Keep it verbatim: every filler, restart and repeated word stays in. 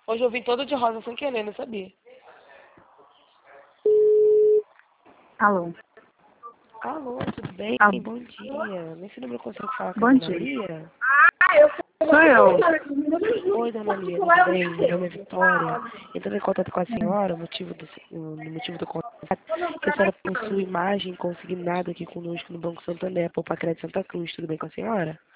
Hoje eu vim toda de rosa sem querer, não sabia. Alô? Alô, tudo bem? Alô. Bom dia. Nesse número eu consigo falar com a Bom dona dia. Lia? Sou eu. Oi, dona Lia, tudo bem? Meu nome é Vitória. Entrando em contato com a senhora, o motivo do, o motivo do contato é que a senhora possui imagem consignada aqui conosco no Banco Santander, Poupa Crédito Santa Cruz. Tudo bem com a senhora?